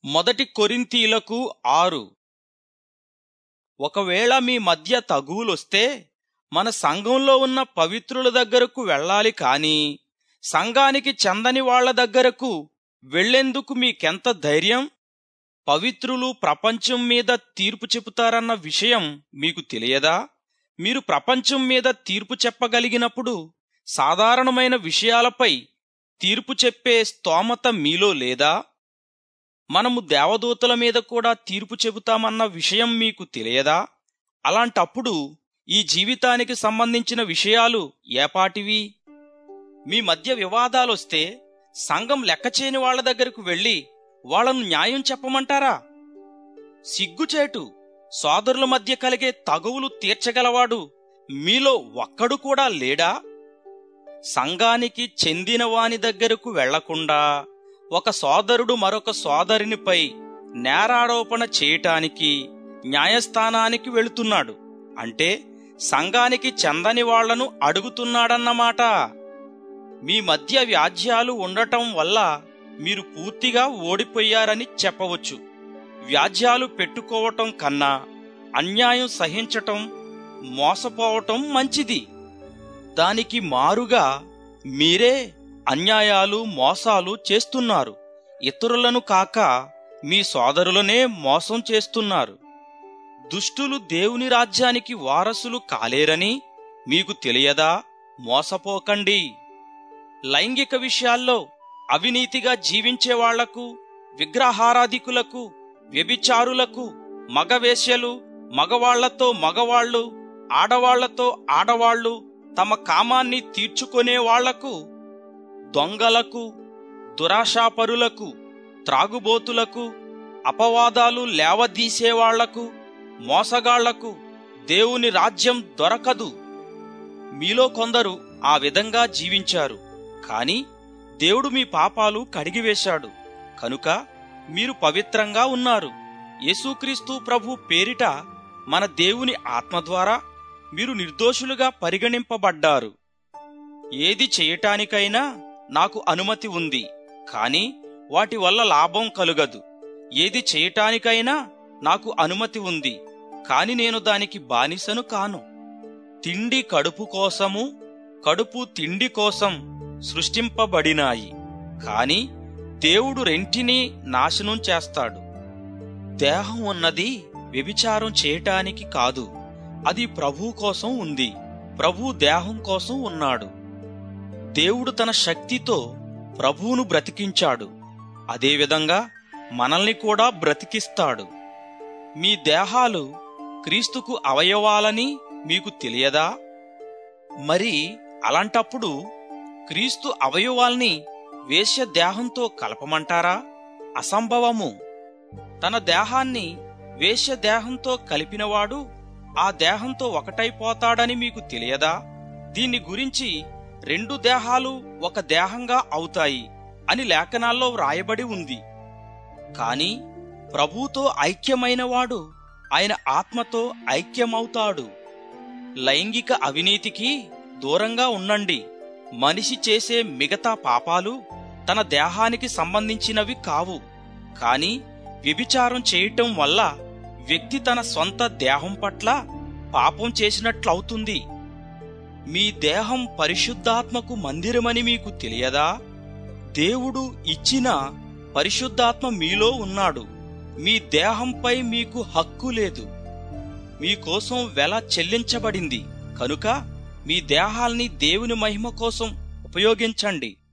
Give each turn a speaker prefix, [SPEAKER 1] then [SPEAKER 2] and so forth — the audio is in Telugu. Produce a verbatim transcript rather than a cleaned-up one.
[SPEAKER 1] మొదటి కొరింథీయులకు ఆరు. ఒకవేళ మీ మధ్య తగువులొస్తే మన సంఘంలో ఉన్న పవిత్రుల దగ్గరకు వెళ్ళాలి కాని సంఘానికి చెందని వాళ్ల దగ్గరకు వెళ్లేందుకు మీకెంత ధైర్యం? పవిత్రులు ప్రపంచం మీద తీర్పు చెబుతారన్న విషయం మీకు తెలియదా? మీరు ప్రపంచం మీద తీర్పు చెప్పగలిగినప్పుడు సాధారణమైన విషయాలపై తీర్పు చెప్పే స్తోమత మీలో లేదా? మనము దేవదూతల మీద కూడా తీర్పు చెబుతామన్న విషయం మీకు తెలియదా? అలాంటప్పుడు ఈ జీవితానికి సంబంధించిన విషయాలు ఏపాటివి? మీ మధ్య వివాదాలొస్తే సంఘం లెక్కచేని వాళ్ల దగ్గరకు వెళ్లి వాళ్లను న్యాయం చెప్పమంటారా? సిగ్గుచేటు! సోదరుల మధ్య కలిగే తగువులు తీర్చగలవాడు మీలో ఒక్కడు కూడా లేడా? సంఘానికి చెందిన వాని దగ్గరకు వెళ్లకుండా ఒక సోదరుడు మరొక సోదరునిపై నేరారోపణ చేయటానికి న్యాయస్థానానికి వెళుతున్నాడు అంటే సంఘానికి చెందని వాళ్లను అడుగుతున్నాడన్నమాట. మీ మధ్య వ్యాజ్యాలు ఉండటం వల్ల మీరు పూర్తిగా ఓడిపోయారని చెప్పవచ్చు. వ్యాజ్యాలు పెట్టుకోవటం కన్నా అన్యాయం సహించటం, మోసపోవటం మంచిది. దానికి మారుగా మీరే అన్యాయాలు మోసాలు చేస్తున్నారు. ఇతరులను కాక మీ సోదరులనే మోసం చేస్తున్నారు. దుష్టులు దేవుని రాజ్యానికి వారసులు కాలేరని మీకు తెలియదా? మోసపోకండి. లైంగిక విషయాల్లో అవినీతిగా జీవించేవాళ్లకు, విగ్రహారాధికులకు, వ్యభిచారులకు, మగవేశ్యలు, మగవాళ్లతో మగవాళ్లు, ఆడవాళ్లతో ఆడవాళ్లు తమ కామాన్ని తీర్చుకునే వాళ్లకు, దొంగలకు, దురాశాపరులకు, త్రాగుబోతులకు, అపవాదాలు లేవదీసేవాళ్లకు, మోసగాళ్లకు దేవుని రాజ్యం దొరకదు. మీలో కొందరు ఆ విధంగా జీవించారు, కాని దేవుడు మీ పాపాలు కడిగివేశాడు కనుక మీరు పవిత్రంగా ఉన్నారు. యేసుక్రీస్తు ప్రభు పేరిట మన దేవుని ఆత్మ ద్వారా మీరు నిర్దోషులుగా పరిగణింపబడ్డారు. ఏది చేయటానికైనా నాకు అనుమతి ఉంది, కాని వాటి వల్ల లాభం కలుగదు. ఏది చేయటానికైనా నాకు అనుమతి ఉంది, కాని నేను దానికి బానిసను కాను. తిండి కడుపు కోసము, కడుపు తిండి కోసం సృష్టింపబడినాయి, కాని దేవుడు రెంటినీ నాశనం చేస్తాడు. దేహం ఉన్నది వ్యభిచారం చేయటానికి కాదు, అది ప్రభువు కోసం ఉంది. ప్రభువు దేహం కోసం ఉన్నాడు. దేవుడు తన శక్తితో ప్రభువును బ్రతికించాడు, అదేవిధంగా మనల్ని కూడా బ్రతికిస్తాడు. మీ దేహాలు క్రీస్తుకు అవయవాలని మీకు తెలియదా? మరి అలాంటప్పుడు క్రీస్తు అవయవాల్ని వేశ్య దేహంతో కలపమంటారా? అసంభవము. తన దేహాన్ని వేశ్య దేహంతో కలిపినవాడు ఆ దేహంతో ఒకటైపోతాడని మీకు తెలియదా? దీన్ని గురించి రెండు దేహాలు ఒక దేహంగా అవుతాయి అని లేఖనాల్లో వ్రాయబడి ఉంది. కాని ప్రభువుతో ఐక్యమైనవాడు ఆయన ఆత్మతో ఐక్యమవుతాడు. లైంగిక అవినీతికి దూరంగా ఉండండి. మనిషి చేసే మిగతా పాపాలు తన దేహానికి సంబంధించినవి కావు, కాని వ్యభిచారం చేయటం వల్ల వ్యక్తి తన సొంత దేహం పట్ల పాపం చేసినట్లవుతుంది. మీ దేహం పరిశుద్ధాత్మకు మందిరమని మీకు తెలియదా? దేవుడు ఇచ్చిన పరిశుద్ధాత్మ మీలో ఉన్నాడు. మీ దేహంపై మీకు హక్కు లేదు. మీకోసం వెల చెల్లించబడింది కనుక మీ దేహాల్ని దేవుని మహిమ కోసం ఉపయోగించండి.